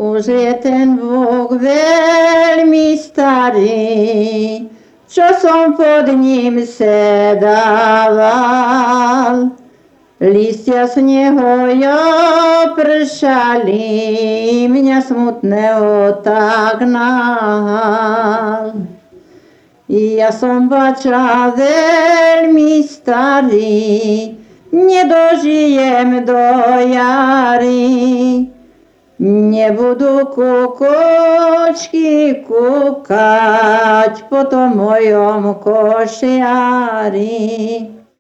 Už je ten Boh veľmi starý, čo som pod ním sedával. Listia z neho pršali, mňa smutného tak nahal. Ja som bača veľmi starý, nedožijem do jary. Nebudú kukučky kúkať po tom mojom košiari.